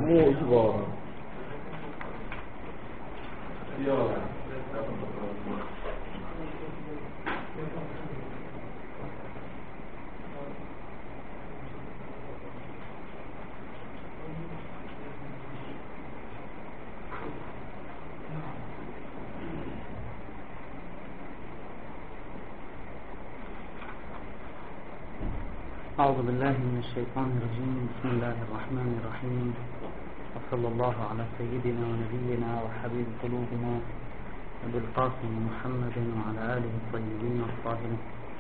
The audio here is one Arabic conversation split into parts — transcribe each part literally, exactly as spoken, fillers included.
مو إجبارا. أعوذ بالله من الشيطان الرجيم. بسم الله الرحمن الرحيم، وصلى الله على سيدنا ونبينا وحبيب قلوبنا أبي القاسم محمد وعلى آله الطيبين الطاهرين.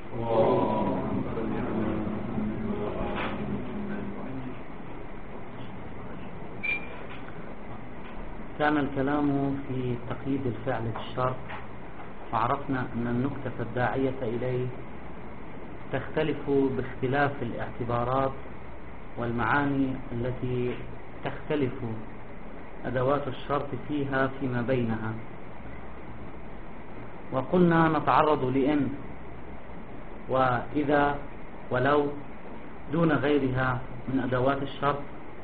كان الكلام في تقييد الفعل بالشرط، وعرفنا أن النكتة الداعية إليه تختلف باختلاف الاعتبارات والمعاني التي تختلف أدوات الشرط فيها فيما بينها. وقلنا نتعرض لإن وإذا ولو دون غيرها من أدوات الشرط،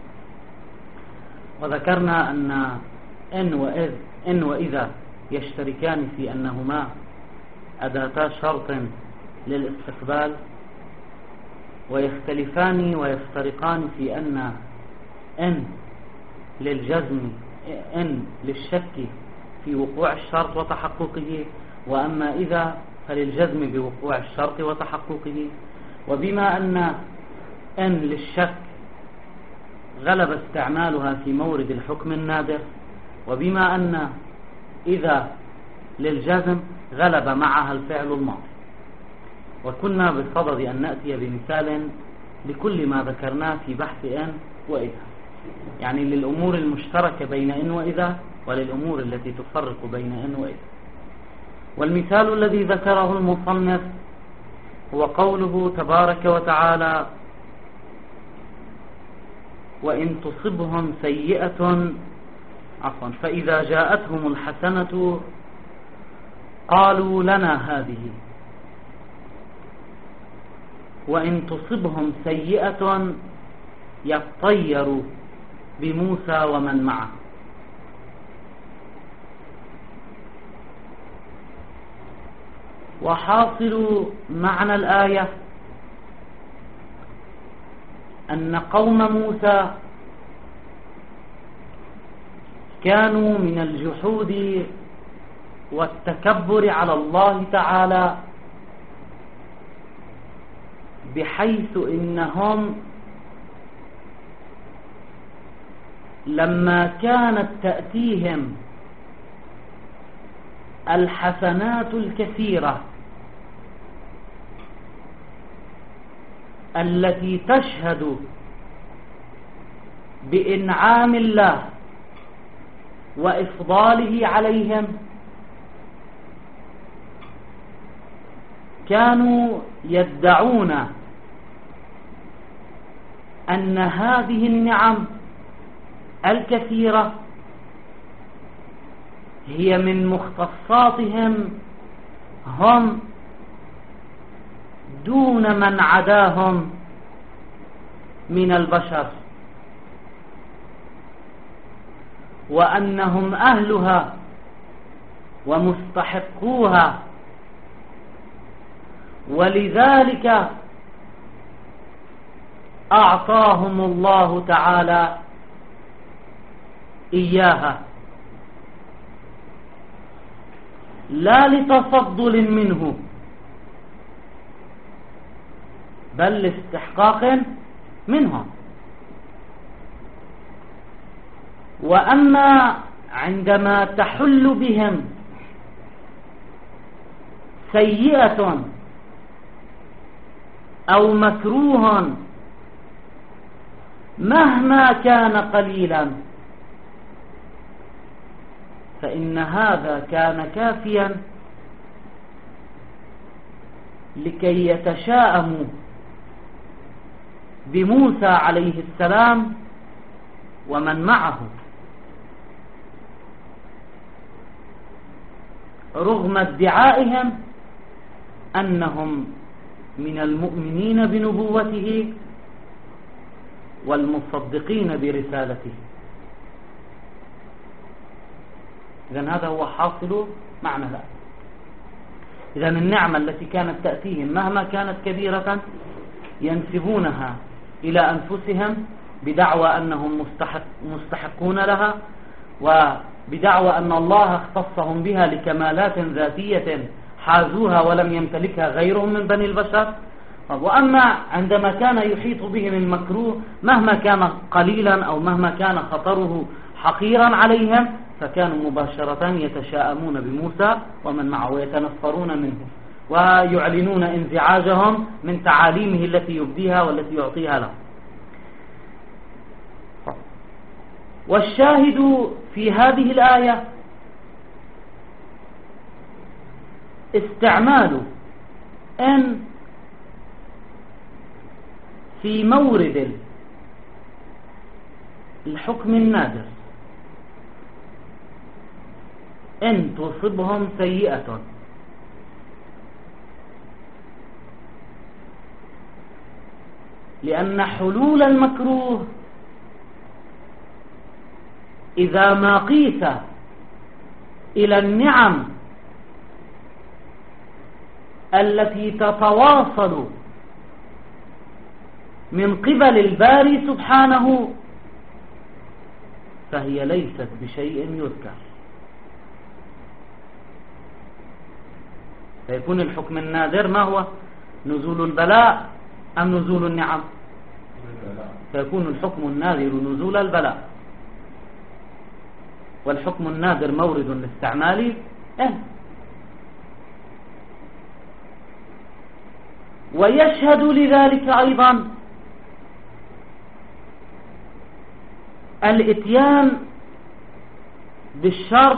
وذكرنا أن إن وإذ إن وإذا يشتركان في أنهما أداتا شرط للاستقبال، ويختلفان ويفترقان في أن إن للجزم إن للشك في وقوع الشرط وتحققه، وأما إذا فللجزم بوقوع الشرط وتحققه. وبما أن إن للشك غلب استعمالها في مورد الحكم النادر، وبما أن إذا للجزم غلب معها الفعل الماضي. وكنا بصدد أن نأتي بمثال لكل ما ذكرناه في بحث إن وإذا، يعني للأمور المشتركة بين إن وإذا وللأمور التي تفرق بين إن وإذا. والمثال الذي ذكره المصنف هو قوله تبارك وتعالى: وإن تصبهم سيئة عفوا فإذا جاءتهم الحسنة قالوا لنا هذه، وإن تصبهم سيئة يطيروا بموسى ومن معه. وحاصل معنى الآية أن قوم موسى كانوا من الجحود والتكبر على الله تعالى، بحيث إنهم لما كانت تأتيهم الحسنات الكثيرة التي تشهد بإنعام الله وإفضاله عليهم، كانوا يدعون أن هذه النعم الكثيرة هي من مختصاتهم هم دون من عداهم من البشر، وأنهم أهلها ومستحقوها، ولذلك أعطاهم الله تعالى إياها، لا لتفضل منه بل لاستحقاق منهم. وأما عندما تحل بهم سيئة أو مكروه مهما كان قليلا، فإن هذا كان كافيا لكي يتشاءموا بموسى عليه السلام ومن معه، رغم ادعائهم أنهم من المؤمنين بنبوته والمصدقين برسالته. إذن هذا هو حاصل معنى الآية. إذن النعمة التي كانت تأتيهم مهما كانت كبيرة ينسبونها إلى أنفسهم بدعوى أنهم مستحق مستحقون لها، وبدعوى أن الله اختصهم بها لكمالات ذاتية حازوها ولم يمتلكها غيرهم من بني البشر. وأما عندما كان يحيط بهم المكروه مهما كان قليلا أو مهما كان خطره حقيرا عليهم فكانوا مباشرة يتشاءمون بموسى ومن معه ويتنفرون منه ويعلنون انزعاجهم من تعاليمه التي يبديها والتي يعطيها لهم. والشاهد في هذه الآية استعمال أن في مورد الحكم النادر، إن تصبهم سيئة، لأن حلول المكروه إذا ما قيس إلى النعم التي تتواصل من قبل الباري سبحانه فهي ليست بشيء يذكر، فيكون الحكم النادر ما هو؟ نزول البلاء أم نزول النعم؟ فيكون الحكم النادر نزول البلاء، والحكم النادر مورد لاستعمال إن. ويشهد لذلك أيضا الاتيان بالشرط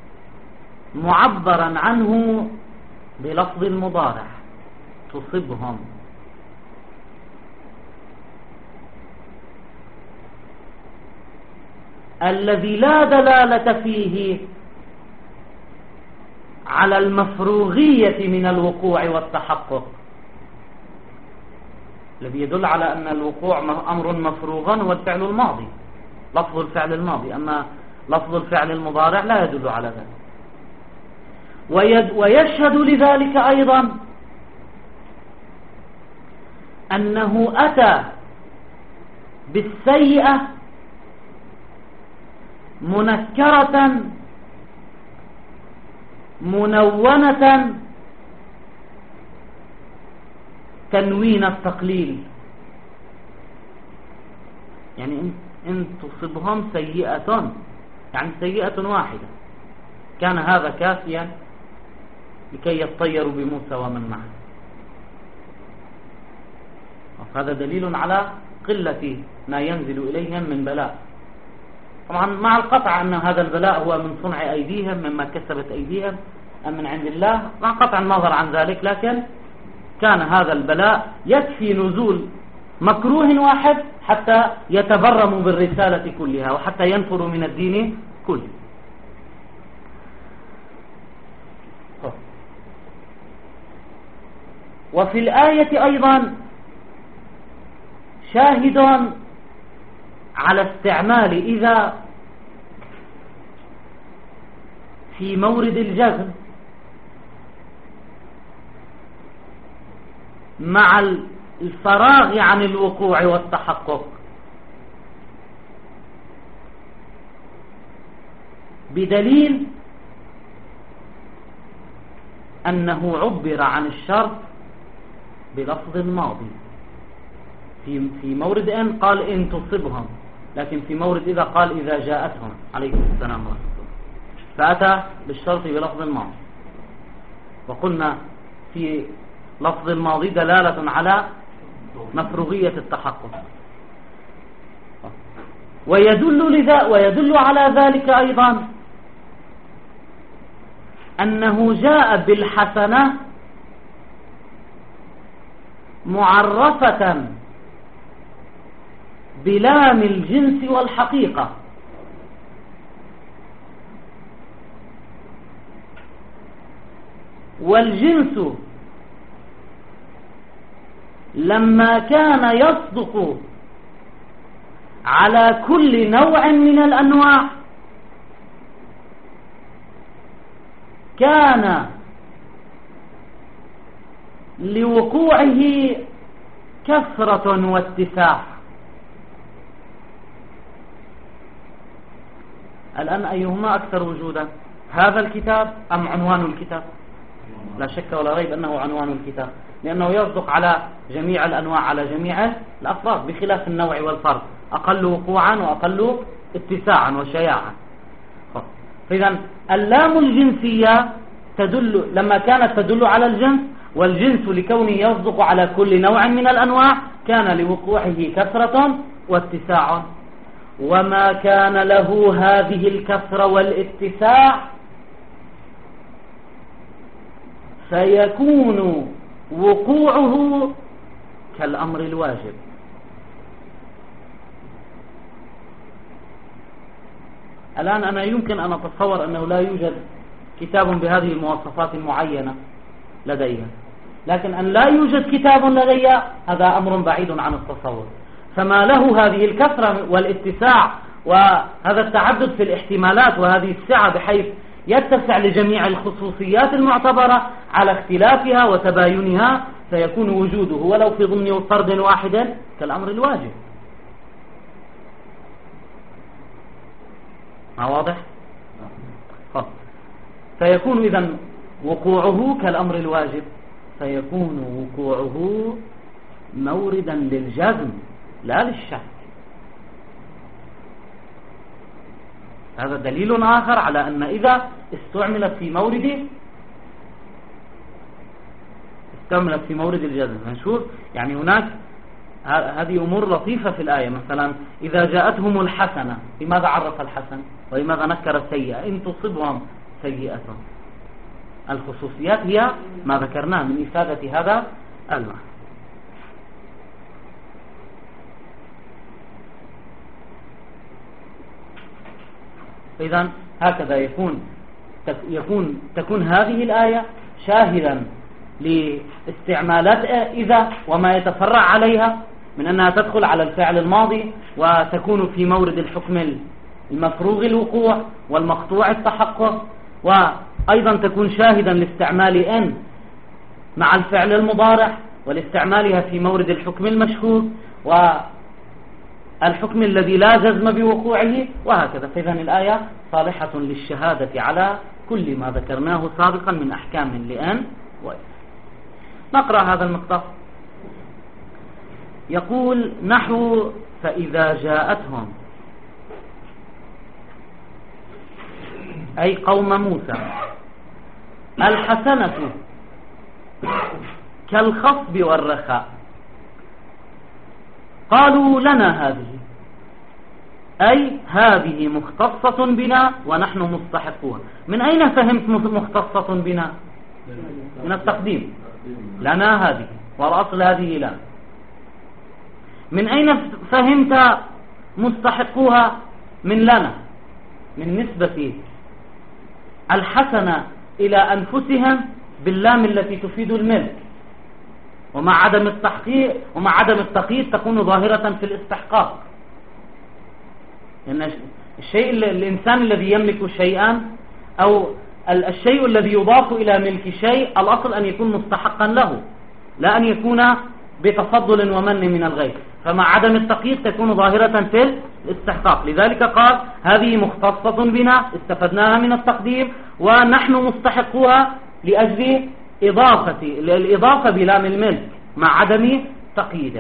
معبرا عنه بلفظ المضارع تصبهم، الذي لا دلالة فيه على المفروغية من الوقوع والتحقق، الذي يدل على أن الوقوع أمر مفروغ هو الفعل الماضي، لفظ الفعل الماضي، أما لفظ الفعل المضارع لا يدل على ذلك. ويشهد لذلك أيضا أنه أتى بالسيئة منكرة منونة تنوين التقليل، يعني إن تصبهم سيئة يعني سيئة واحدة كان هذا كافيا لكي يطيروا بموسى ومن معه. هذا دليل على قلة ما ينزل إليهم من بلاء، طبعا مع القطع أن هذا البلاء هو من صنع أيديهم مما كسبت أيديهم أم من عند الله، مع قطع النظر عن ذلك، لكن كان هذا البلاء يكفي نزول مكروه واحد حتى يتبرموا بالرسالة كلها وحتى ينفروا من الدين كله. وفي الآية أيضا شاهد على استعمال إذا في مورد الجزم مع الفراغ عن الوقوع والتحقق، بدليل أنه عبر عن الشرط بلفظ الماضي. في في مورد إن قال إن تصبهم، لكن في مورد إذا قال إذا جاءتهم عليكم السلام ورحمة الله، فأتى بالشرط بلفظ الماضي. وقلنا في لفظ الماضي دلالة على مفروغية التحقق. ويدل لذا ويدل على ذلك أيضا أنه جاء بالحسنة معرفة بلام الجنس والحقيقة، والجنس لما كان يصدق على كل نوع من الأنواع كان لوقوعه كثرة واتساع. الآن أيهما أكثر وجودا، هذا الكتاب أم عنوان الكتاب؟ لا شك ولا ريب أنه عنوان الكتاب، لأنه يصدق على جميع الأنواع على جميع الأفراد، بخلاف النوع والفرد، أقل وقوعا وأقل اتساعا وشياعا. فإذا اللام الجنسية تدل، لما كانت تدل على الجنس، والجنس لكونه يصدق على كل نوع من الأنواع كان لوقوعه كثرة واتساع. وما كان له هذه الكثرة والاتساع سيكون وقوعه كالأمر الواجب. الآن أنا يمكن أن أتصور أنه لا يوجد كتاب بهذه المواصفات المعينة لدي، لكن أن لا يوجد كتاب لدي هذا أمر بعيد عن التصور. فما له هذه الكثرة والاتساع وهذا التعدد في الاحتمالات وهذه السعة بحيث يتسع لجميع الخصوصيات المعتبرة على اختلافها وتباينها، سيكون وجوده ولو في ضمن فرد واحد كالأمر الواجب. ما واضح؟ فيكون إذن وقوعه كالأمر الواجب، فيكون وقوعه موردا للجزم لا للشك. هذا دليل آخر على أن إذا استعملت في مورد استعملت في مورد الجزم. نشوف يعني هناك هذه أمور لطيفة في الآية. مثلا إذا جاءتهم الحسنة، لماذا عرف الحسن ولماذا نكر السيئة؟ إن تصبهم سيئة. الخصوصيات هي ما ذكرناه من إفادة هذا المعنى. إذن هكذا يكون يكون تكون هذه الآية شاهدا لاستعمالات إذا وما يتفرع عليها من أنها تدخل على الفعل الماضي وتكون في مورد الحكم المفروغ الوقوع والمقطوع التحقق، وأيضا تكون شاهدا لاستعمال إن مع الفعل المضارع ولاستعمالها في مورد الحكم المشهور والحكم الذي لا جزم بوقوعه وهكذا. فإذا الآية صالحة للشهادة على كل ما ذكرناه سابقا من أحكام لأن وإذا. نقرأ هذا المقطع. يقول نحو فإذا جاءتهم، أي قوم موسى، الحسنة كالخصب والرخاء قالوا لنا هذه، أي هذه مختصة بنا ونحن مستحقون. من أين فهمت مختصة بنا؟ من التقديم، لنا هذه، والأصل هذه لا. من أين فهمت مستحقوها؟ من لنا، من نسبة الحسنة إلى أنفسهم باللام التي تفيد الملك، ومع عدم التحقيق ومع عدم التقييد تكون ظاهرة في الاستحقاق. لأن الشيء الإنسان الذي يملك شيئا أو الشيء الذي يضاف إلى ملك شيء الأصل أن يكون مستحقا له، لا أن يكون بتفضل ومن من الغير. فمع عدم التقييد تكون ظاهرة في الاستحقاق. لذلك قال هذه مختصة بنا، استفدناها من التقديم، ونحن مستحقوها لأجل إضافة الإضافة بلام الملك مع عدم تقييده.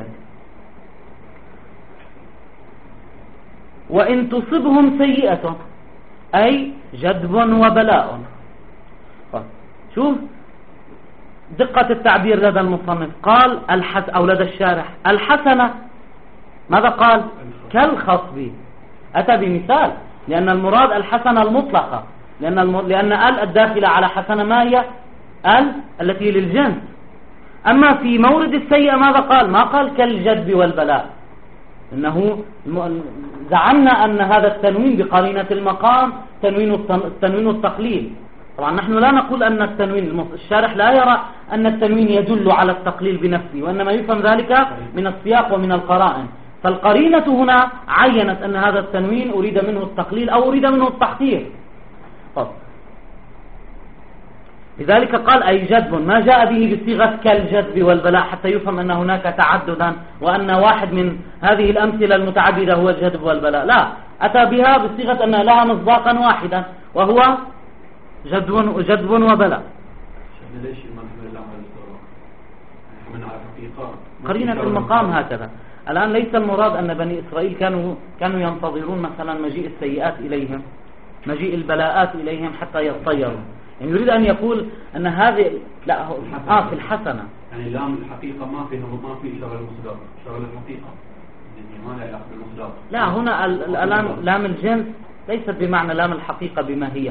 وإن تصبهم سيئة أي جدب وبلاء. شوف دقة التعبير لدى المصنف، قال الحس أو لدى الشارح الحسنة، ماذا قال؟ كالخصب. أتى بمثال، لأن المراد الحسنة المطلقة، لأن الم... لأن ال الداخلة على حسنة ما هي ال التي للجنس. أما في مورد السيئة ماذا قال؟ ما قال كالجدب والبلاء، إنه زعمنا أن هذا التنوين بقرينة المقام تنوين التنوين التقليل. طبعا نحن لا نقول أن التنوين، الشارح لا يرى أن التنوين يدل على التقليل بنفسه، وإنما يفهم ذلك من السياق ومن القرائن. فالقرينة هنا عينت أن هذا التنوين أريد منه التقليل أو أريد منه التحقير. طب لذلك قال أي جذب، ما جاء به بصيغة كالجذب والبلاء حتى يفهم أن هناك تعددا وأن واحد من هذه الأمثلة المتعددة هو الجذب والبلاء، لا، أتى بها بصيغة أن لها مصداقا واحدا وهو جذب جذب وبلاء. ليش ما نحمل على الاستغراق؟ نحمل على حقيقة قرينة المقام هكذا. الآن ليس المراد أن بني إسرائيل كانوا كانوا ينتظرون مثلا مجيء السيئات إليهم، مجيء البلاءات إليهم حتى يطيروا، يعني يريد أن يقول أن هذه لا هو آه في الحسنة، يعني لام الحقيقة ما فيه ما فيه شغل المصداق، شغل الحقيقة يعني ما لا يأخذ المصداق. لا، هنا الآن لام الجنس ليست بمعنى لام الحقيقة بما هي.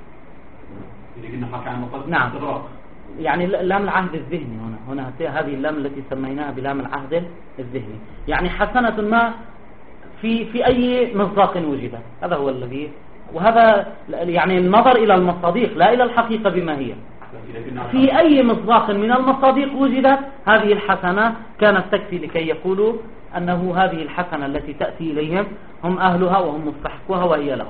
نعم، يعني لام العهد الذهني هنا هنا هذه اللام التي سميناها بلام العهد الذهني، يعني حسنة ما في في أي مصداق وجدت، هذا هو الذي، وهذا يعني النظر إلى المصادق لا إلى الحقيقة بما هي. في أي مصداق من المصادق وجدت هذه الحسنة كانت تكفي لكي يقولوا أنه هذه الحسنة التي تأتي إليهم هم أهلها وهم مستحقوها وهي لهم.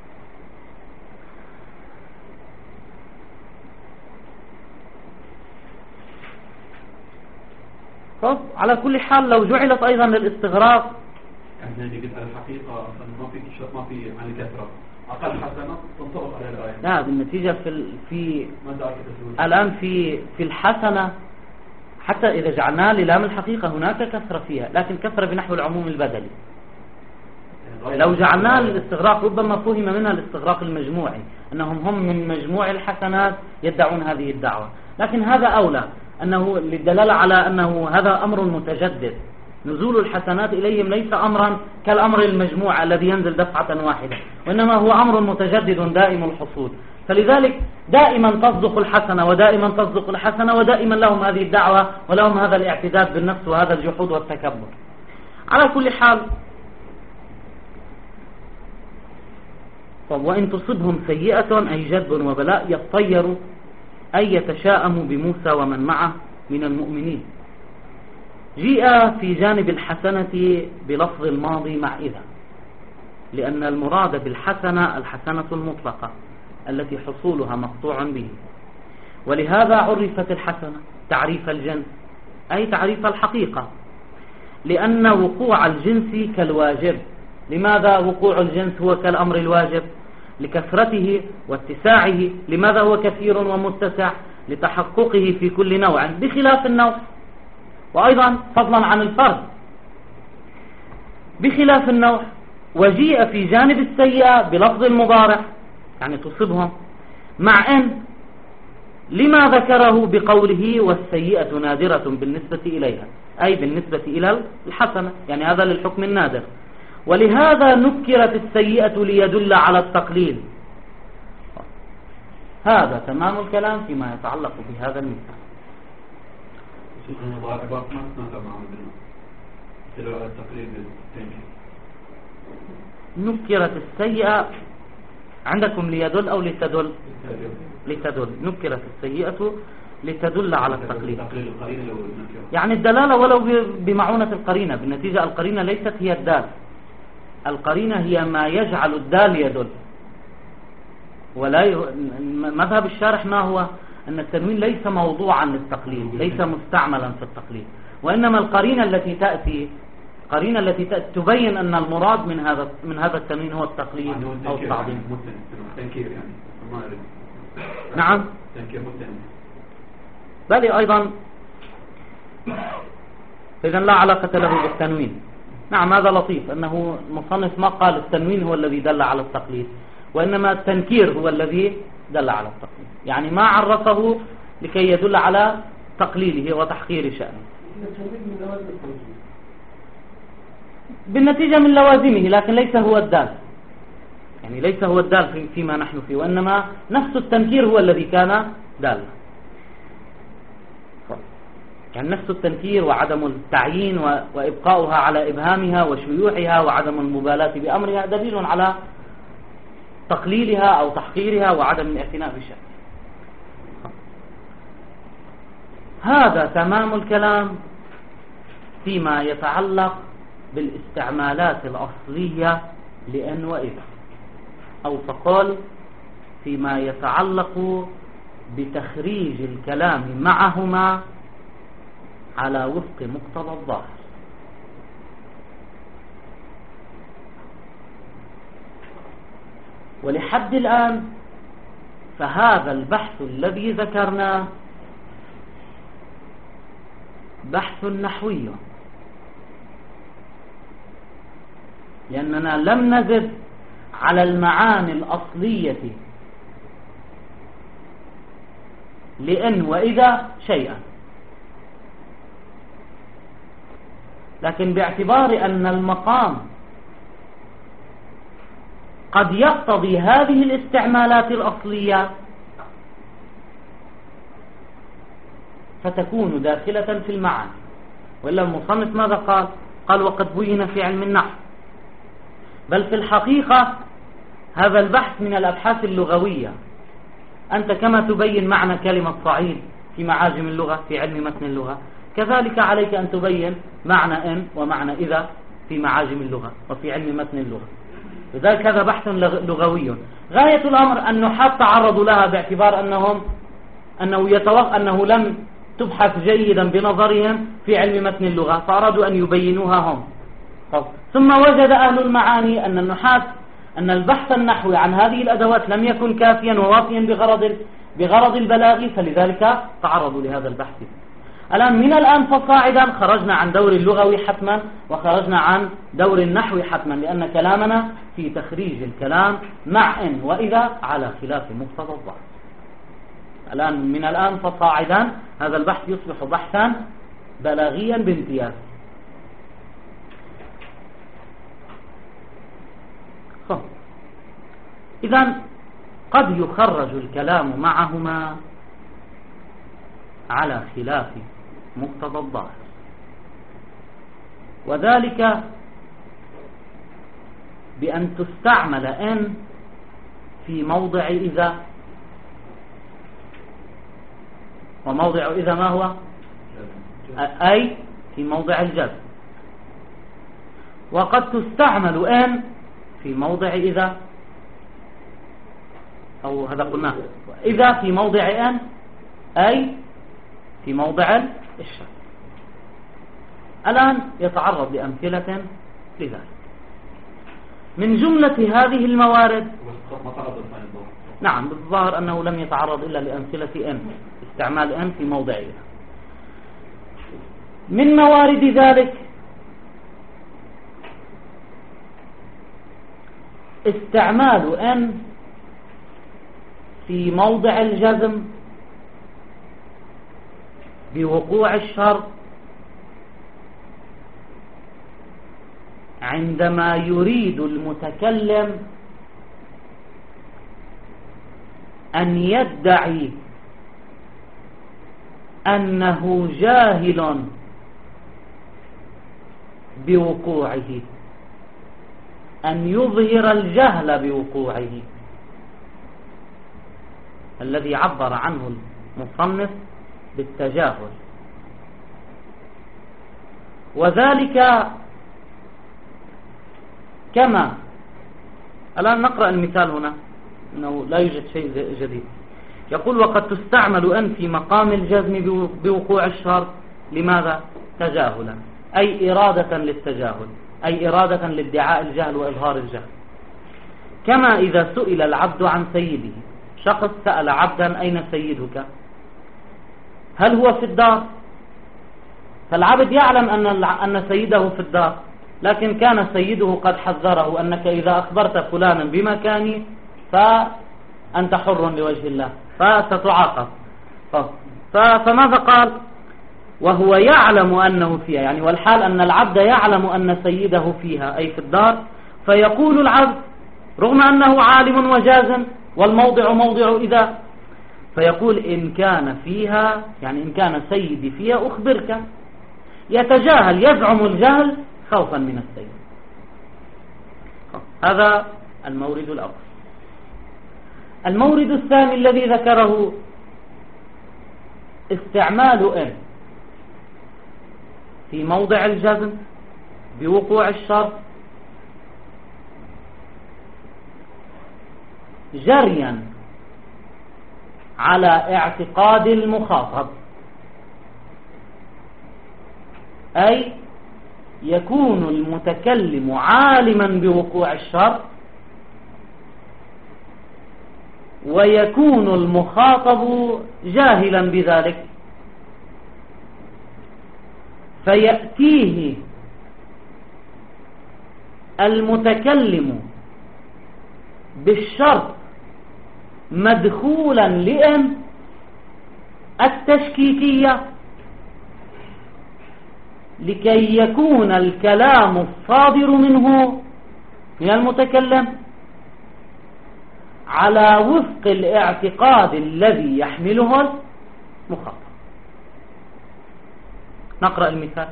طب على كل حال لو جعلت أيضا للاستغراق، يعني قلت الحقيقة ما في ما في عن الكثرة، أقل حسنة تنطبق على الآية. لا، بالنتيجة في في الآن في في الحسنة حتى إذا جعلناها للام الحقيقة هناك كثرة فيها، لكن كثرة بنحو العموم البدلي. لو جعلناها للاستغراق ربما فهم منها الاستغراق المجموعي، أنهم هم من مجموع الحسنات يدعون هذه الدعوة، لكن هذا أولى أنه للدلالة على أنه هذا أمر متجدد، نزول الحسنات إليهم ليس أمرا كالأمر المجموع الذي ينزل دفعة واحدة، وإنما هو أمر متجدد دائم الحصول، فلذلك دائما تصدق الحسنة ودائما تصدق الحسنة ودائما لهم هذه الدعوة ولهم هذا الاعتداد بالنفس وهذا الجحود والتكبر. على كل حال، طب وإن تصبهم سيئة أي جذب وبلاء يطيروا أي يتشاءموا بموسى ومن معه من المؤمنين. جيء في جانب الحسنة بلفظ الماضي مع إذا، لأن المراد بالحسنة الحسنة المطلقة التي حصولها مقطوع به، ولهذا عرفت الحسنة تعريف الجنس أي تعريف الحقيقة، لأن وقوع الجنس كالواجب. لماذا وقوع الجنس هو كالأمر الواجب؟ لكثرته واتساعه. لماذا هو كثير ومتسع؟ لتحققه في كل نوع بخلاف النوع، وأيضا فضلا عن الفرد بخلاف النوع. وجيء في جانب السيئة بلفظ المضارع يعني تصبهم مع أن لما ذكره بقوله والسيئة نادرة بالنسبة إليها أي بالنسبة إلى الحسنة، يعني هذا للحكم النادر، ولهذا نكرت السيئة ليدل على التقليل. هذا تمام الكلام فيما يتعلق بهذا المثال. نكرت السيئة عندكم ليدل أو لتدل؟ لتدل. نكرت السيئة لتدل على التقليد، يعني الدلالة ولو بمعونة القرينة. بالنتيجة القرينة ليست هي الدال، القرينة هي ما يجعل الدال يدل. ولا ي... مذهب الشارح ما هو أن التنوين ليس موضوعا للتقليد، ليس مستعملا في التقليد، وإنما القرينة التي تأتي القرينة التي تأتي تبين أن المراد من هذا من هذا التنوين هو التقليد أو التعظيم. نعم، بل أيضا إذن لا علاقة له بالتنوين. نعم، هذا لطيف أنه المصنف ما قال التنوين هو الذي دل على التقليد، وإنما التنكير هو الذي دل على التقليد، يعني ما عرفه لكي يدل على تقليله وتحقير شأنه. بالنتيجة من لوازمه، لكن ليس هو الدال، يعني ليس هو الدال فيما نحن فيه، وإنما نفس التنكير هو الذي كان دالا. يعني نفس التنكير وعدم التعيين وإبقاؤها على إبهامها وشيوعها وعدم المبالاة بأمرها دليل على تقليلها أو تحقيرها وعدم الاعتناء بشأنها. هذا تمام الكلام فيما يتعلق بالاستعمالات الأصلية لأن وإذا، أو تقول فيما يتعلق بتخريج الكلام معهما على وفق مقتضى الظاهر. ولحد الآن فهذا البحث الذي ذكرناه بحث نحوي، لأننا لم نزد على المعاني الأصلية لأن وإذا شيئا، لكن باعتبار أن المقام قد يقتضي هذه الاستعمالات الأصلية فتكون داخلة في المعاني. وإلا المصنف ماذا قال؟ قال وقد بين في علم النحو. بل في الحقيقة هذا البحث من الأبحاث اللغوية. أنت كما تبين معنى كلمة صعيد في معاجم اللغة في علم متن اللغة، كذلك عليك أن تبين معنى إن ومعنى إذا في معاجم اللغة وفي علم متن اللغة. لذلك هذا بحث لغوي. غاية الأمر النحاة تعرضوا لها باعتبار أنهم أنه يتوقع أنه لم تبحث جيدا بنظرهم في علم متن اللغة، فأرادوا أن يبينوها هم. ثم وجد أهل المعاني أن النحاة أن البحث النحوي عن هذه الأدوات لم يكن كافيا ووافيا بغرض بغرض البلاغ، فلذلك تعرضوا لهذا البحث. الآن من الآن فصاعدا خرجنا عن دور اللغوي حتما وخرجنا عن دور النحوي حتما، لأن كلامنا في تخريج الكلام مع إن وإذا على خلاف مقتضى الظاهر. الآن من الآن فصاعدا هذا البحث يصبح بحثا بلاغيا بامتياز. إذن قد يخرج الكلام معهما على خلاف مقتضى الظاهر، وذلك بأن تستعمل إن في موضع إذا. وموضع إذا ما هو؟ أي في موضع الجزم. وقد تستعمل إن في موضع إذا، أو هذا قلنا إذا في موضع أن أي في موضع الشرط. الآن يتعرض لأمثلة لذلك. من جملة هذه الموارد، نعم بالظاهر أنه لم يتعرض إلا لأمثلة أن، استعمال أن في موضع إذا. من موارد ذلك استعمال أن في موضع الجزم بوقوع الشرط عندما يريد المتكلم أن يدعي أنه جاهل بوقوعه، أن يظهر الجهل بوقوعه، الذي عبر عنه المصنف بالتجاهل. وذلك كما الآن نقرأ المثال هنا، إنه لا يوجد شيء جديد. يقول وقد تستعمل أن في مقام الجزم بوقوع الشرط. لماذا؟ تجاهلا، أي إرادة للتجاهل، أي إرادة لادعاء الجهل وإظهار الجهل. كما إذا سئل العبد عن سيده، شخص سأل عبدا أين سيدك؟ هل هو في الدار؟ فالعبد يعلم أن أن سيده في الدار، لكن كان سيده قد حذره أنك إذا أخبرت فلانا بمكاني فأنت حر لوجه الله فستعاقب. فماذا قال؟ وهو يعلم أنه فيها، يعني والحال أن العبد يعلم أن سيده فيها أي في الدار. فيقول العبد رغم أنه عالم وجازم والموضع موضع إذا، فيقول إن كان فيها، يعني إن كان سيدي فيها أخبرك. يتجاهل، يزعم الجهل خوفا من السيد. هذا المورد الأول. المورد الثاني الذي ذكره استعمال إن في موضع الجزم بوقوع الشرط جريا على اعتقاد المخاطب، أي يكون المتكلم عالما بوقوع الشرط ويكون المخاطب جاهلا بذلك، فيأتيه المتكلم بالشرط مدخولا لأن التشكيكية لكي يكون الكلام الصادر منه من المتكلم على وفق الاعتقاد الذي يحمله المخاطب. نقرأ المثال.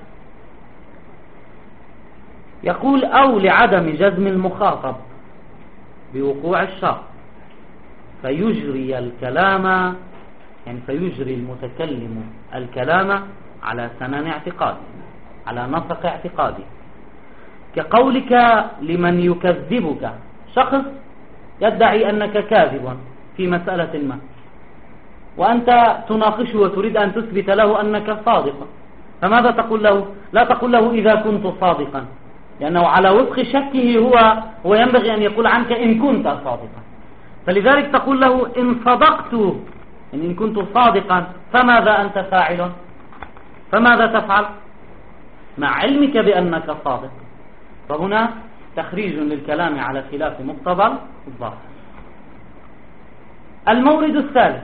يقول أو لعدم جزم المخاطب بوقوع الشرط فيجري الكلام، يعني فيجري المتكلم الكلام على سنن اعتقاده، على نسق اعتقاده، كقولك لمن يكذبك، شخص يدعي أنك كاذب في مسألة ما وأنت تناقشه وتريد أن تثبت له أنك صادق، فماذا تقول له؟ لا تقول له إذا كنت صادقا، لأنه على وفق شكه هو وينبغي أن يقول عنك إن كنت صادقا، فلذلك تقول له إن صدقت، إن, إن كنت صادقا فماذا أنت فاعل؟ فماذا تفعل مع علمك بأنك صادق؟ فهنا تخريج للكلام على خلاف مقتضى الظاهر. المورد الثالث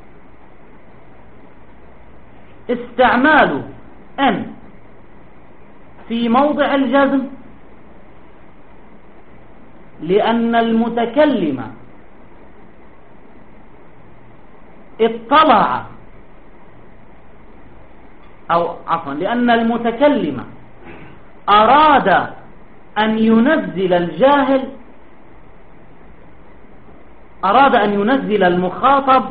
استعمال أن في موضع الجزم، لأن المتكلم اطلع أو عفوا لأن المتكلم أراد أن ينزل الجاهل، أراد أن ينزل المخاطب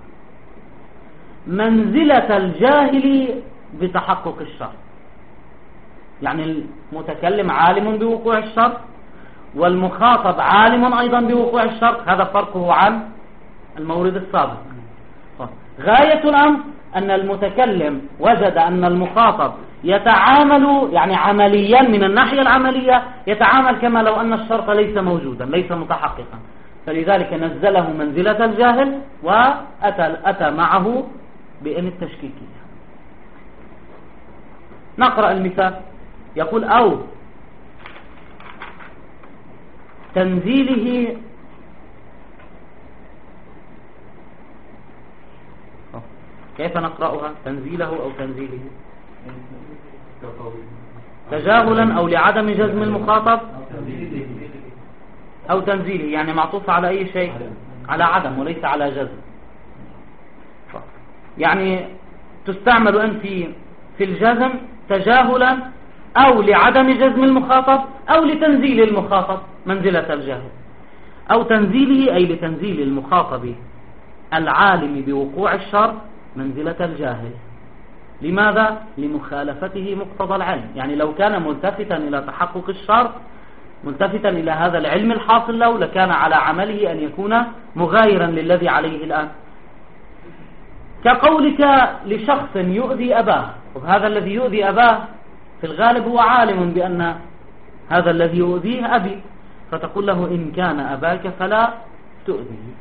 منزلة الجاهل بتحقق الشرط، يعني المتكلم عالم بوقوع الشرط والمخاطب عالم أيضا بوقوع الشرط، هذا فرقه عن المورد السابق. غاية الأمر أن المتكلم وجد أن المخاطب يتعامل يعني عمليا من الناحية العملية يتعامل كما لو أن الشرط ليس موجودا، ليس متحققا، فلذلك نزله منزلة الجاهل وأتى أتى معه بأن التشكيكية. نقرأ المثال. يقول أو تنزيله كيف نقرأها؟ تنزيله أو تنزيله؟ تجاهلا أو لعدم جزم المخاطب أو تنزيله، يعني معطوف على أي شيء؟ على عدم وليس على جزم، يعني تستعمل أن في في الجزم تجاهلا أو لعدم جزم المخاطب أو لتنزيل المخاطب منزلة الجاهل، أو تنزيله أي لتنزيل المخاطب العالم بوقوع الشرط منزلة الجاهل. لماذا؟ لمخالفته مقتضى العلم، يعني لو كان ملتفتا إلى تحقق الشرط، ملتفتا إلى هذا العلم الحاصل له، لكان على عمله أن يكون مغايرا للذي عليه الآن. كقولك لشخص يؤذي أباه، وهذا الذي يؤذي أباه في الغالب هو عالم بأن هذا الذي يؤذيه أبي، فتقول له إن كان أباك فلا تؤذيه.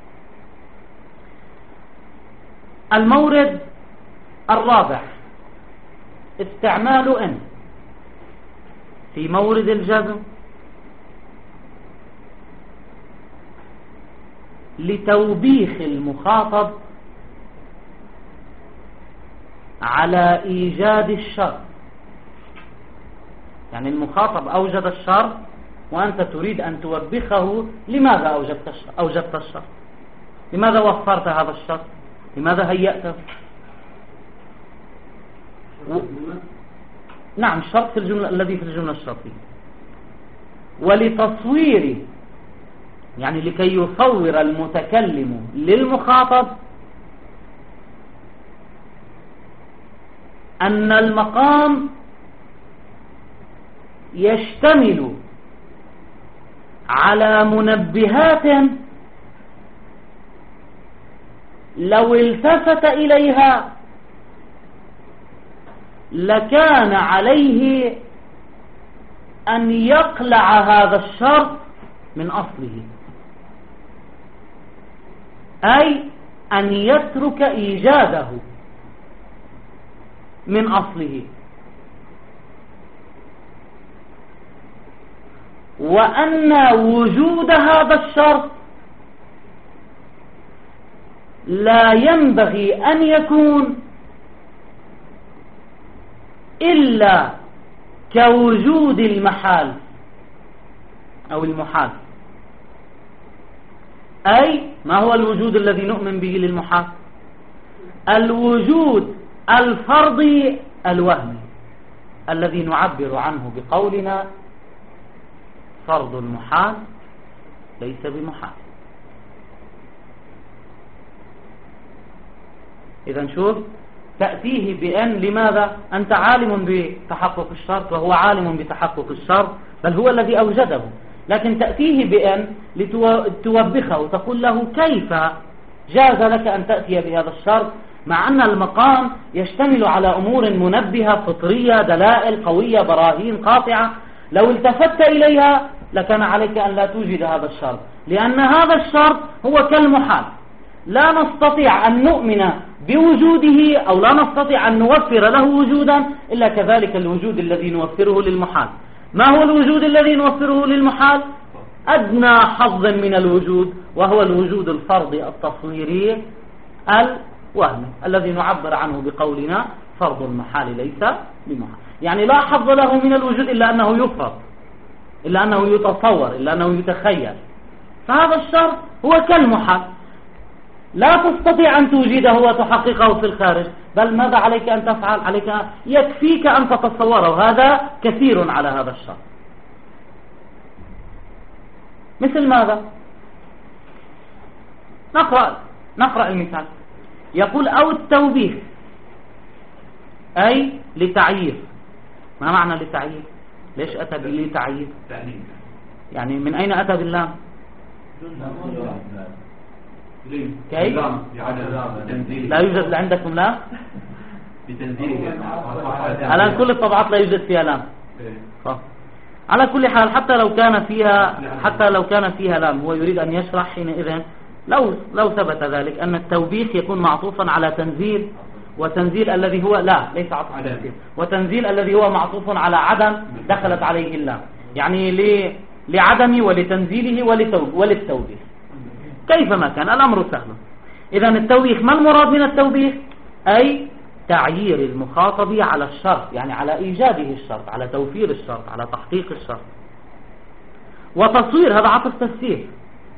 المورد الرابع استعمال إن في مورد الجزم لتوبيخ المخاطب على إيجاد الشر، يعني المخاطب أوجد الشر وأنت تريد أن توبخه، لماذا أوجدت الشر؟ أوجدت الشر لماذا وفرت هذا الشر؟ لماذا هيأته؟ و... نعم الشرط في الجملة الذي في الجملة الشرطية. ولتصوير يعني لكي يصور المتكلم للمخاطب أن المقام يشتمل على منبهات لو التفت إليها لكان عليه أن يقلع هذا الشرط من أصله، أي أن يترك إيجاده من أصله، وأن وجود هذا الشرط لا ينبغي أن يكون إلا كوجود المحال أو المحال. أي ما هو الوجود الذي نؤمن به للمحال؟ الوجود الفرضي الوهمي الذي نعبر عنه بقولنا فرض المحال ليس بمحال. إذن شوف، تأتيه بأن لماذا؟ أنت عالم بتحقق الشرط وهو عالم بتحقق الشرط، بل هو الذي أوجده، لكن تأتيه بأن لتوبخه وتقول له كيف جاز لك أن تأتي بهذا الشرط مع أن المقام يشتمل على أمور منبهة فطرية، دلائل قوية، براهين قاطعة، لو التفت إليها لكان عليك أن لا توجد هذا الشرط، لأن هذا الشرط هو كالمحال، لا نستطيع أن نؤمن بوجوده أو لا نستطيع أن نوفر له وجودا إلا كذلك الوجود الذي نوفره للمحال. ما هو الوجود الذي نوفره للمحال؟ أدنى حظ من الوجود، وهو الوجود الفرضي التصويري الوهمي الذي نعبر عنه بقولنا فرض المحال ليس بمحال. يعني لا حظ له من الوجود إلا أنه يفرض، إلا أنه يتصور، إلا أنه يتخيل. فهذا الشرط هو كالمحال، لا تستطيع أن توجده وتحققه في الخارج، بل ماذا عليك أن تفعل؟ عليك يكفيك أن تتصوره، هذا كثير على هذا الشرط. مثل ماذا؟ نقرأ نقرأ المثال. يقول أو التوبيخ، أي لتعيير. ما معنى لتعيير؟ ليش أتى بلتعيير؟ يعني من أين أتى باللام؟ كيف؟ لا يوجد عندكم لام؟ الآن كل الطبعات لا يوجد فيها لام. على كل حال، حتى لو كان فيها حتى لو كان فيها لام، هو يريد أن يشرح حينئذ لو لو ثبت ذلك أن التوبيخ يكون معطوفا على تنزيل، وتنزيل الذي هو لا ليس عطف تنزيل، وتنزيل الذي هو معطوف على عدم دخلت عليه اللام، يعني لعدم ولتنزيله وللتوبيخ كيفما كان الأمر سهل. إذن التوبيخ، ما المراد من التوبيخ؟ أي تعيير المخاطب على الشرط، يعني على إيجاده الشرط، على توفير الشرط، على تحقيق الشرط. وتصوير هذا عطف تفسير،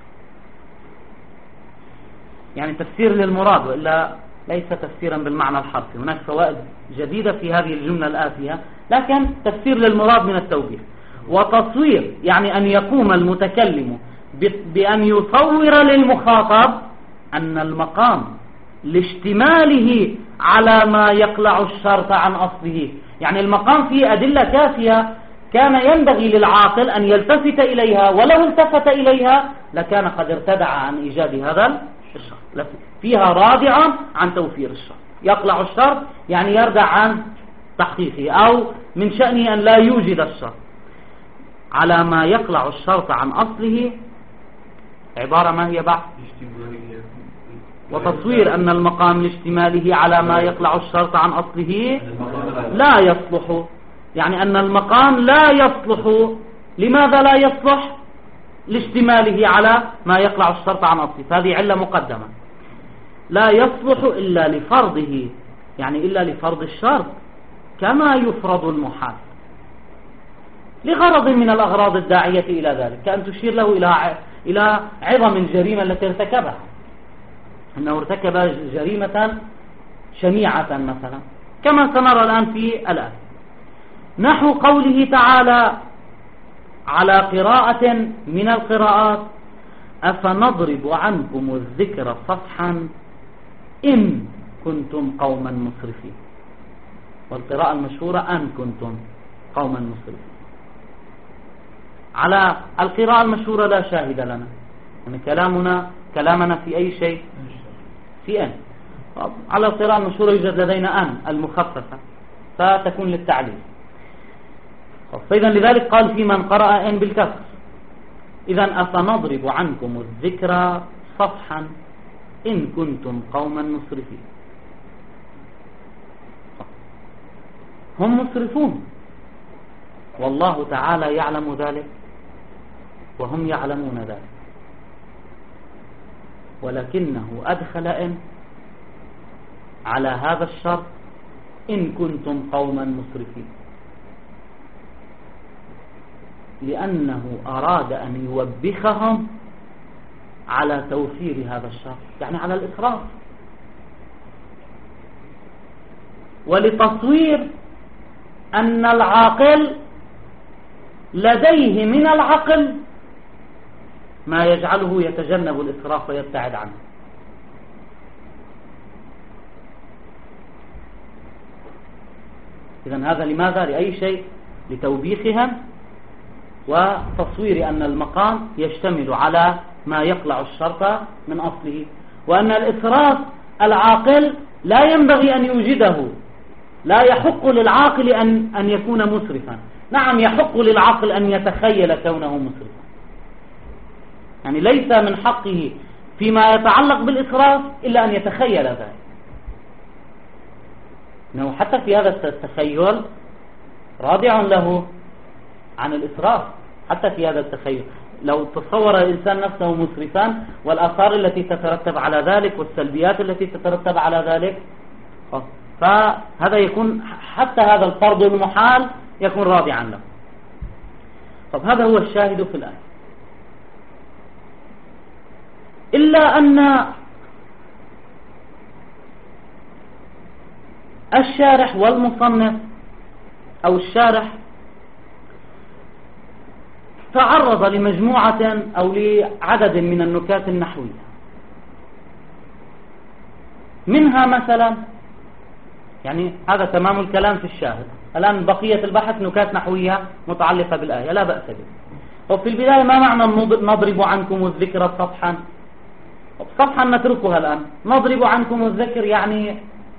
يعني تفسير للمراد، وإلا ليس تفسيرا بالمعنى الحرفي. هناك فوائد جديدة في هذه الجملة الآتية، لكن تفسير للمراد من التوبيخ. وتصوير يعني أن يقوم المتكلم بأن يصور للمخاطب أن المقام لاشتماله على ما يقلع الشرط عن أصله، يعني المقام فيه أدلة كافية كان ينبغي للعاقل أن يلتفت إليها، ولو التفت إليها لكان قد ارتدع عن إيجاد هذا الشرط، فيها رادعا عن توفير الشرط. يقلع الشرط يعني يردع عن تحقيقه، أو من شأنه أن لا يوجد الشرط. على ما يقلع الشرط عن أصله عبارة ما هي بعد؟ وتصوير أن المقام لاشتماله على ما يقلع الشرط عن أصله لا يصلح، يعني أن المقام لا يصلح. لماذا لا يصلح؟ لاشتماله على ما يقلع الشرط عن أصله، هذه علة مقدمة. لا يصلح إلا لفرضه، يعني إلا لفرض الشرط كما يفرض المحال، لغرض من الأغراض الداعية إلى ذلك، كأن تشير له إلى إلى عظم الجريمة التي ارتكبها، أنه ارتكب جريمة شنيعة مثلا، كما سنرى الآن في الآية. نحو قوله تعالى على قراءة من القراءات: أفنضرب عنكم الذكر صفحا إن كنتم قوما مسرفين. والقراءة المشهورة أن كنتم قوما مسرفين. على القراءة المشهورة لا شاهد لنا، يعني كلامنا كلامنا في أي شيء؟ في أن. على القراءة المشهورة يوجد لدينا أن المخففة فتكون للتعليل. فإذا لذلك قال في من قرأ أن بالكسر. إذا أفنضرب عنكم الذكر صفحا إن كنتم قوما مسرفين. هم مسرفون والله تعالى يعلم ذلك وهم يعلمون ذلك، ولكنه أدخل إن على هذا الشرط إن كنتم قوما مسرفين، لأنه أراد أن يوبخهم على توفير هذا الشرط، يعني على الإسراف، ولتصوير أن العاقل لديه من العقل ما يجعله يتجنب الإسراف ويبتعد عنه. إذن هذا لماذا؟ لأي شيء؟ لتوبيخهم وتصوير أن المقام يشتمل على ما يقلع الشرط من أصله، وأن الإسراف العاقل لا ينبغي أن يوجده، لا يحق للعاقل أن, أن يكون مسرفا. نعم يحق للعاقل أن يتخيل كونه مسرفا، يعني ليس من حقه فيما يتعلق بالإسراف إلا أن يتخيل ذلك، إنه حتى في هذا التخيل رادع له عن الإسراف. حتى في هذا التخيل لو تصور الإنسان نفسه مسرفا والآثار التي تترتب على ذلك والسلبيات التي تترتب على ذلك، فهذا يكون حتى هذا الفرض المحال يكون رادعا له. طب هذا هو الشاهد في الآية، إلا أن الشارح والمصنف أو الشارح تعرض لمجموعة أو لعدد من النكات النحوية، منها مثلا، يعني هذا تمام الكلام في الشاهد. الآن بقية البحث نكات نحوية متعلقة بالآية لا بأس به. وفي البداية ما معنى نضرب عنكم الذكر صفحا؟ صفحا نتركها الآن. نضرب عنكم الذكر يعني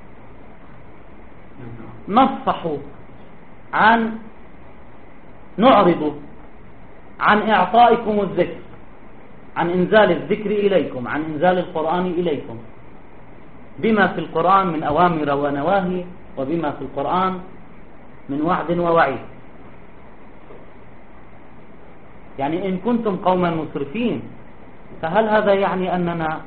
نصح عن نعرض عن إعطائكم الذكر، عن إنزال الذكر إليكم، عن إنزال القرآن إليكم بما في القرآن من أوامر ونواهي، وبما في القرآن من وعد ووعيد. يعني إن كنتم قوما مسرفين، فهل هذا يعني أننا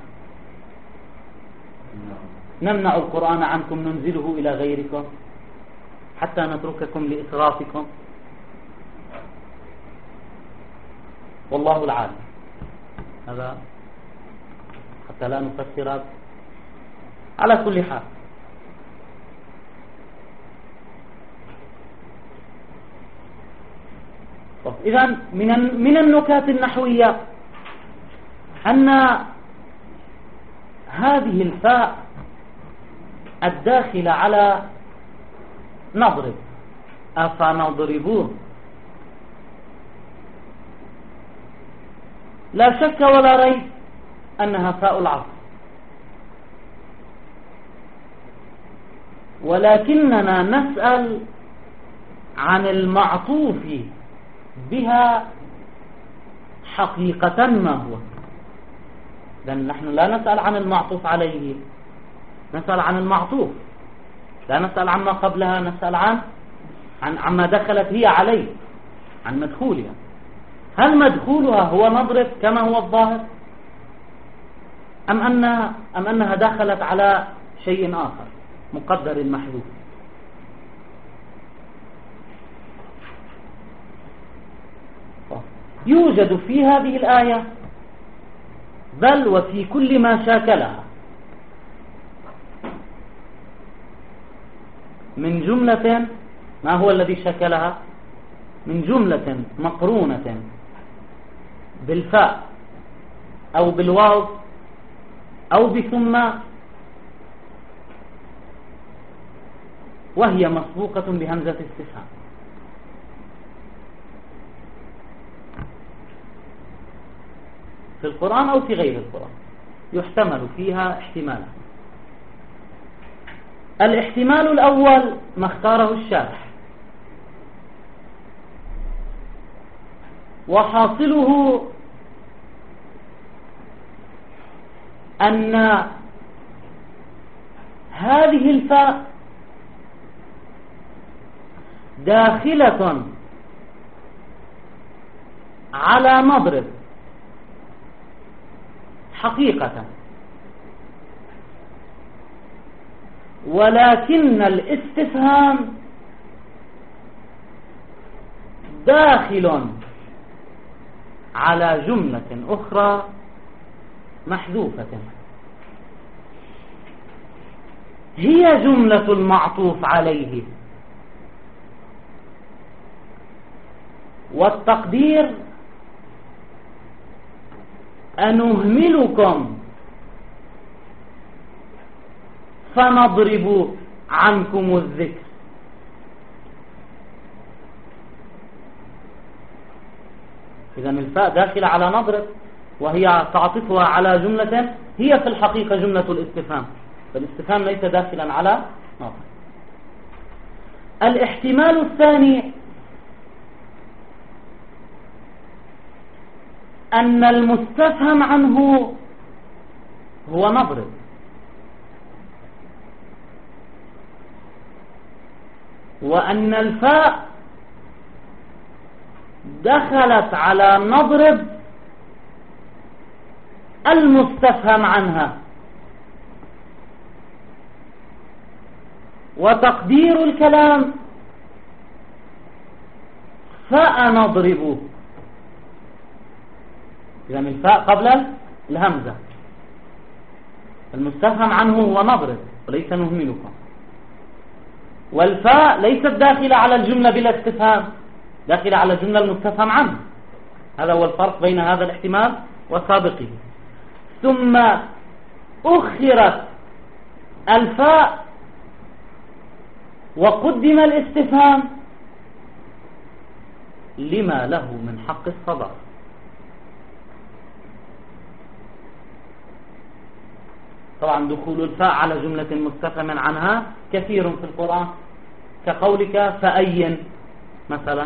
نمنع القرآن عنكم ننزله إلى غيركم حتى نترككم لإسرافكم؟ والله العالم. هذا حتى لا نفسر. على كل حال إذن من من النكات النحوية أن هذه الفاء الداخلة على نضرب، أفنضربوه، لا شك ولا ريب أنها فاء العطف، ولكننا نسأل عن المعطوف بها حقيقة ما هو. لأن نحن لا نسأل عن المعطوف عليه، نسأل عن المعطوف، لا نسأل عما قبلها، نسأل عن عن عما دخلت هي عليه، عن مدخولها. هل مدخولها هو نضرب كما هو الظاهر، أم أنها أم أنها دخلت على شيء آخر مقدر محذوف؟ يوجد في هذه الآية بل وفي كل ما شاكلها من جملة، ما هو الذي شكلها؟ من جملة مقرونة بالفاء أو بالواو أو بثم، وهي مسبوقة بهمزة استفهام. في القرآن أو في غير القرآن يحتمل فيها احتمالا. الاحتمال الأول ما اختاره الشارح، وحاصله أن هذه الفاء داخلة على مضرب حقيقة، ولكن الاستفهام داخل على جملة أخرى محذوفة، هي جملة المعطوف عليه، والتقدير أنهملكم فنضرب عنكم الذكر. إذا الفاء داخلة على نضرب، وهي تعطفها على جملة هي في الحقيقة جملة الاستفهام، فالاستفهام ليس داخلا على نضرب. الاحتمال الثاني أن المستفهم عنه هو نضرب، وأن الفاء دخلت على نضرب المستفهم عنها، وتقدير الكلام فأنضرب. إذا الفاء قبل الهمزة، المستفهم عنه هو نضرب وليس نهملكم، والفاء ليست داخلة على الجملة بلا استفهام، داخلة على الجملة المستفهم عنه. هذا هو الفرق بين هذا الاحتمال وسابقه. ثم أخرت الفاء وقدم الاستفهام لما له من حق الصدر. طبعا دخول الفاء على جملة مستفهم عنها كثير في القرآن، كقولك فأي مثلا.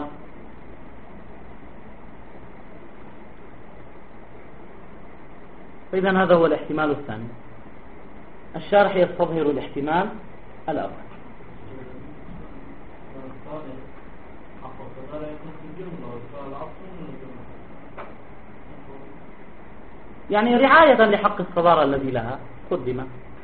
فإذا هذا هو الاحتمال الثاني. الشارح يستظهر الاحتمال الأول. يعني رعاية لحق الصدارة الذي لها قدم.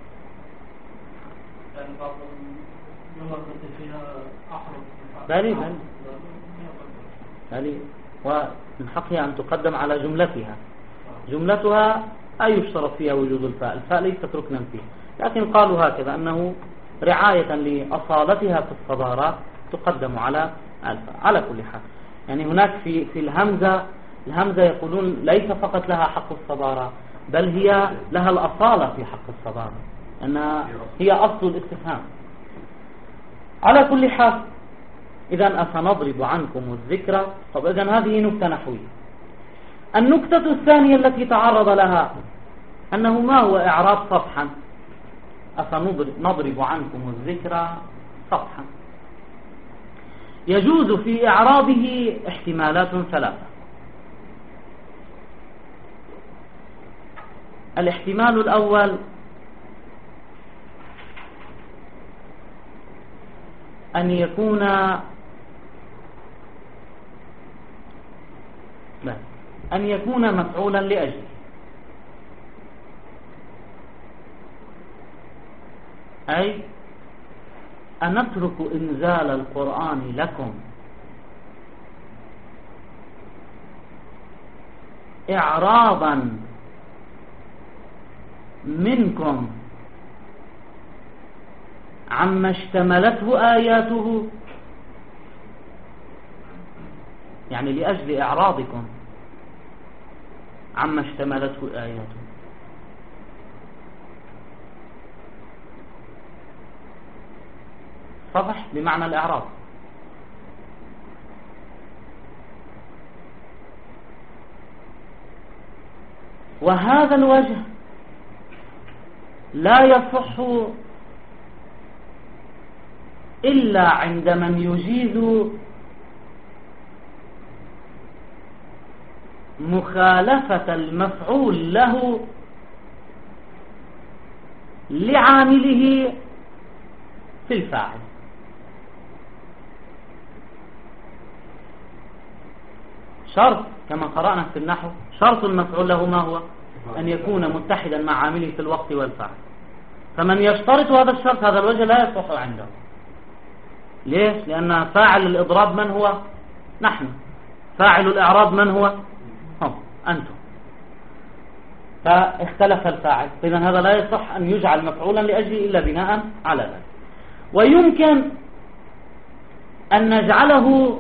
يعني بعض الجمل فيها أحرف بالي بالي بالي ومن حقها أن تقدم على جملتها. جملتها أي يشترط فيها وجود الفاء، الفاء ليست ركنا فيه، لكن قالوا هكذا أنه رعاية لأصالتها في الصدارة تقدم على الفاء. على كل حال يعني هناك في في الهمزة الهمزة يقولون ليس فقط لها حق الصدارة، بل هي لها الأصالة في حق الصدارة، أنها هي أصل الاستفهام. على كل حال إذا أفنضرب عنكم الذكر. طب إذن هذه نكتة نحوية. النكتة الثانية التي تعرض لها أنه ما هو إعراب صفحا؟ أفنضرب عنكم الذكر صفحا. يجوز في إعرابه احتمالات ثلاثة. الاحتمال الأول أن يكون لا أن يكون مفعولا لأجله، أي أن نترك إنزال القرآن لكم إعراضا منكم عما اشتملته آياته، يعني لأجل إعراضكم عما اشتملته آياته. صفح بمعنى الإعراض. وهذا الوجه لا يصح إلا عند من يجيز مخالفة المفعول له لعامله في الفاعل. شرط كما قرأنا في النحو، شرط المفعول له ما هو؟ أن يكون متحدا مع عامله في الوقت والفعل. فمن يشترط هذا الشرط هذا الوجه لا يصح عنده. ليش؟ لأن فاعل الإضراب من هو؟ نحن. فاعل الإعراب من هو؟ هم أنتم. فاختلف الفاعل، إذا هذا لا يصح أن يجعل مفعولا لأجله إلا بناء على ذلك. ويمكن أن نجعله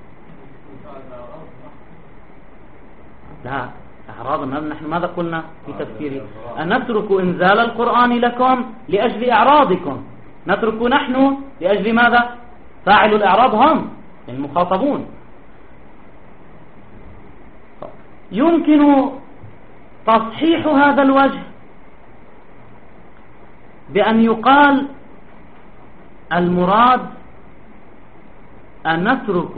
لا إعراضا. نحن ماذا قلنا في تفسيره؟ أن نترك إنزال القرآن لكم لأجل إعراضكم. نترك نحن لأجل ماذا؟ فاعل الإعراض هم المخاطبون. يمكن تصحيح هذا الوجه بأن يقال المراد أن نترك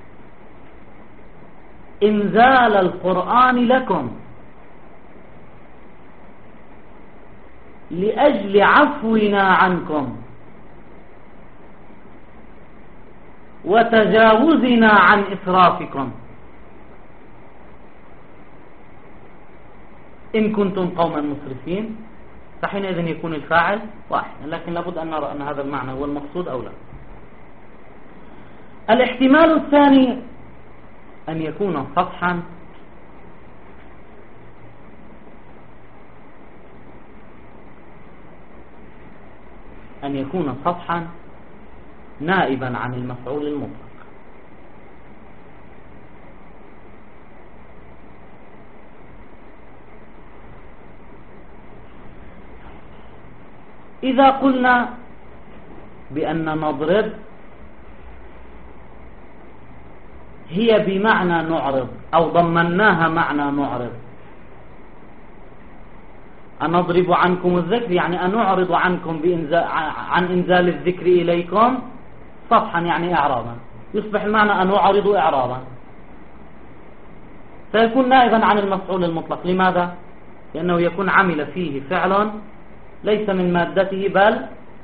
إنزال القرآن لكم لأجل عفونا عنكم وتجاوزنا عن إسرافكم إن كنتم قوما مسرفين. فحينئذ يكون الفاعل واحد، لكن لابد أن نرى أن هذا المعنى هو المقصود أو لا. الاحتمال الثاني أن يكون صفحا أن يكون صفحا نائبا عن المفعول المطلق. إذا قلنا بأن نضرب هي بمعنى نعرض أو ضمناها معنى نعرض، أن نضرب عنكم الذكر يعني أن نعرض عنكم بإنزال عن إنزال الذكر إليكم صفحا يعني إعرابا، يصبح المعنى أن نعرض إعرابا، فيكون نائبا عن المفعول المطلق. لماذا؟ لأنه يكون عمل فيه فعل ليس من مادته بل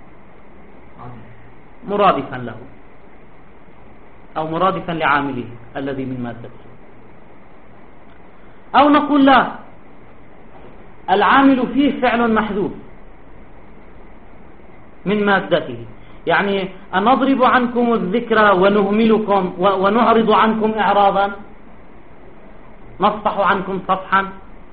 مرادفا له أو مرادفا لعامله الذي من مادته. أو نقول لا، العامل فيه فعل محذوف من مادته، يعني أن نضرب عنكم الذكر ونهملكم ونعرض عنكم إعراضا، نصفح عنكم صفحا.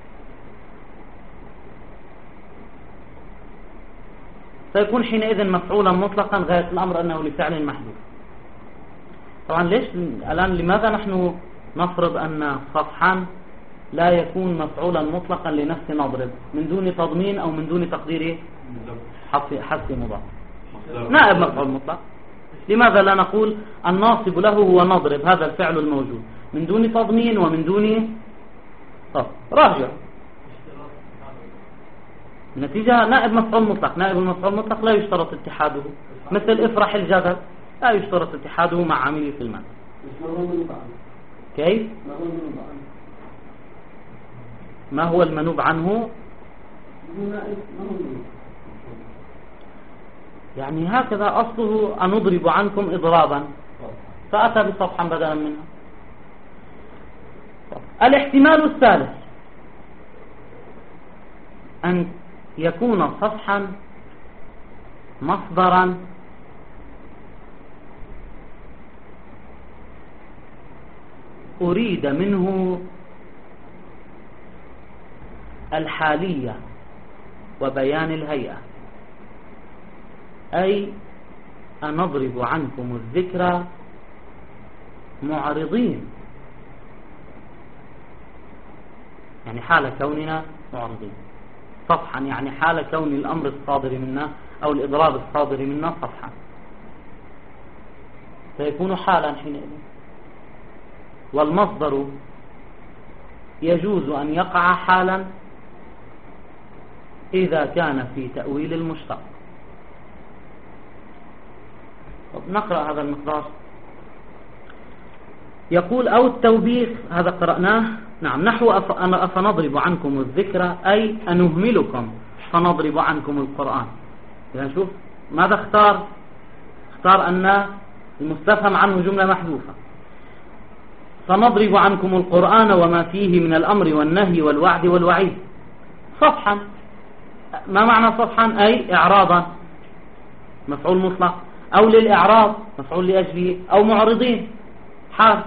فيكون حينئذ مفعولا مطلقا غاية الأمر أنه لفعل محذوف. طبعا ليش الآن لماذا نحن نفرض أن صفحا لا يكون مفعولا مطلقا لنفس نضرب من دون تضمين أو من دون تقدير حذف مضاف نائب مفعول مطلق؟ لماذا لا نقول الناصب له هو نضرب هذا الفعل الموجود من دون تضمين ومن دون طب راجع النتيجة نائب مفعول مطلق. نائب المفعول المطلق لا يشترط اتحاده، مثل افرح الجبل لا يشترط اتحاده مع عامله في المعنى. كيف؟ ما هو المنوب عنه؟ يعني هكذا أصله أن نضرب عنكم إضرابا فأتى بصفحا بدلا منها. الاحتمال الثالث أن يكون صفحا مصدرا أريد منه الحالية وبيان الهيئة، أي أن نضرب عنكم الذكر معرضين، يعني حال كوننا معرضين. صفحا يعني حال كون الأمر الصادر منا أو الإضراب الصادر منا صفحا، فيكون حالا حينئذ. والمصدر يجوز أن يقع حالا إذا كان في تأويل المشتق. طب نقرأ هذا المقدار. يقول أو التوبيخ، هذا قرأناه. نعم. نحو أفنضرب عنكم الذكر أي أنهملكم فنضرب عنكم القرآن. إذا شوف ماذا اختار؟ اختار أن المستفهم عنه جملة محذوفة. فنضرب عنكم القرآن وما فيه من الأمر والنهي والوعد والوعيد صفحا. ما معنى صفحا؟ أي إعراضا، مفعول مطلق، أو للإعراض مفعول لأجله، أو معرضين حال.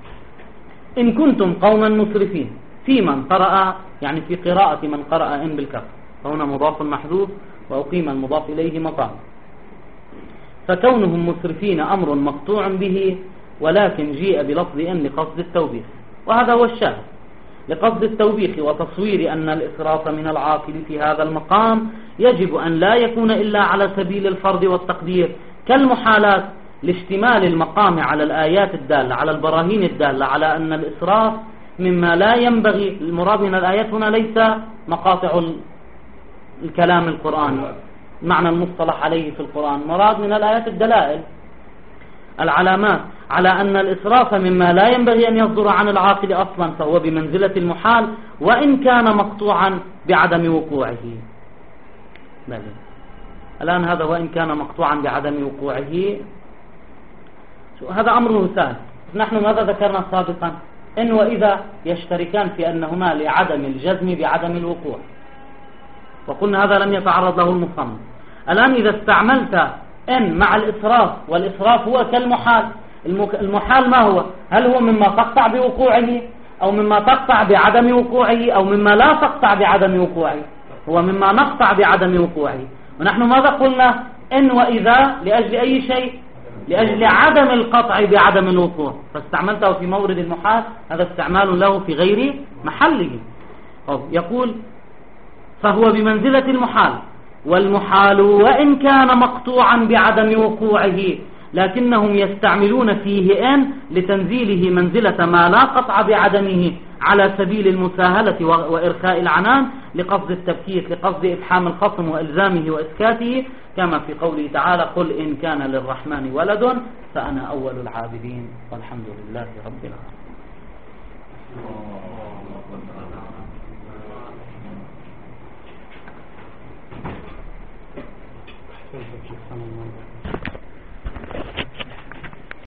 إن كنتم قوما مسرفين، في من قرأ يعني في قراءة من قرأ إن بالكسر، فهنا مضاف محذوف وأقيم المضاف إليه مقام. فكونهم مسرفين أمر مقطوع به، ولكن جيء بلفظ إن لقصد التوبيخ، وهذا هو الشاهد، لقصد التوبيخ وتصوير أن الإسراف من العاقل في هذا المقام يجب أن لا يكون إلا على سبيل الفرض والتقدير، كالمحالات لاشتمال المقام على الآيات الدالة على البراهين الدالة على أن الإسراف مما لا ينبغي. المراد من الآيات هنا ليس مقاطع الكلام القرآني معنى المصطلح عليه في القرآن، مراد من الآيات الدلائل العلامات على أن الإسراف مما لا ينبغي أن يصدر عن العاقل أصلا، فهو بمنزلة المحال وإن كان مقطوعا بعدم وقوعه. بل. الآن هذا وإن كان مقطوعا بعدم وقوعه، هذا أمره سهل. نحن ماذا ذكرنا سابقا؟ إن وإذا يشتركان في أنهما لعدم الجزم بعدم الوقوع، وقلنا هذا لم يتعرض له المصنف. الآن إذا استعملت إن مع الإسراف، والإسراف هو كالمحال، المحال ما هو؟ هل هو مما تقطع بوقوعه أو مما تقطع بعدم وقوعه أو مما لا تقطع بعدم وقوعه؟ هو مما نقطع بعدم وقوعه. ونحن ماذا قلنا؟ إن وإذا لأجل أي شيء؟ لأجل عدم القطع بعدم الوقوع، فاستعملته في مورد المحال، هذا استعمال له في غير محله. يقول فهو بمنزلة المحال، والمحال وإن كان مقطوعا بعدم وقوعه لكنهم يستعملون فيه إن لتنزيله منزلة ما لا قطع بعدمه على سبيل المساهلة وإرخاء العنان، لقصد التبكيت، لقصد إفحام الخصم وإلزامه وإسكاته، كما في قوله تعالى قل إن كان للرحمن ولد فأنا أول العابدين والحمد لله رب العالمين.